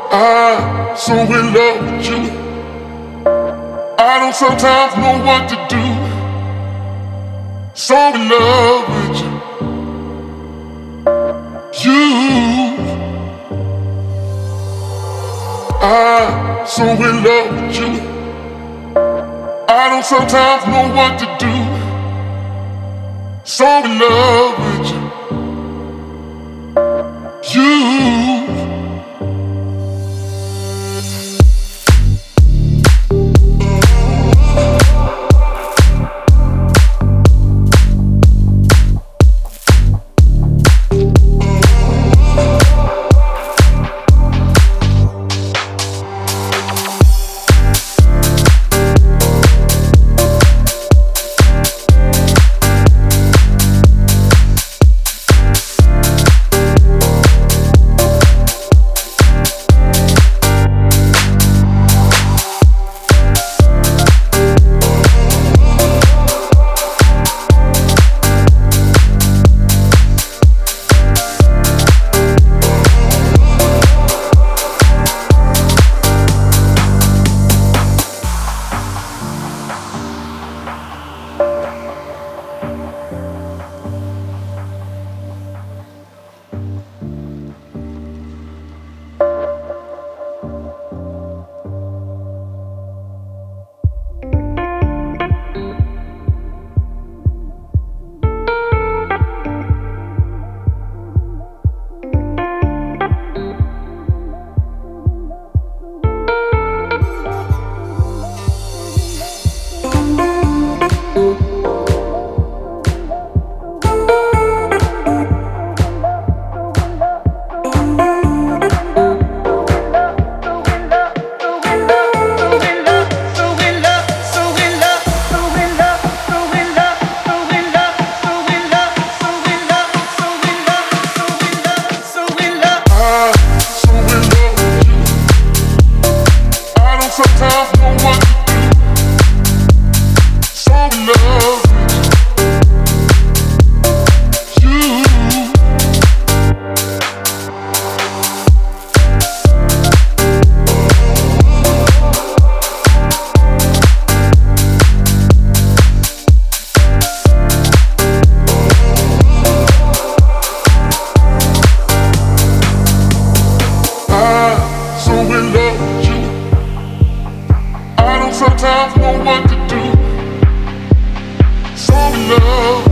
I'm so in love with you. I don't sometimes know what to do. So in love with you. I'm so in love with you. I don't sometimes know what to do. So in love with you. Sometimes know what to do. So in love with you. I'm so in love with you. I don't sometimes know what to do. So in love.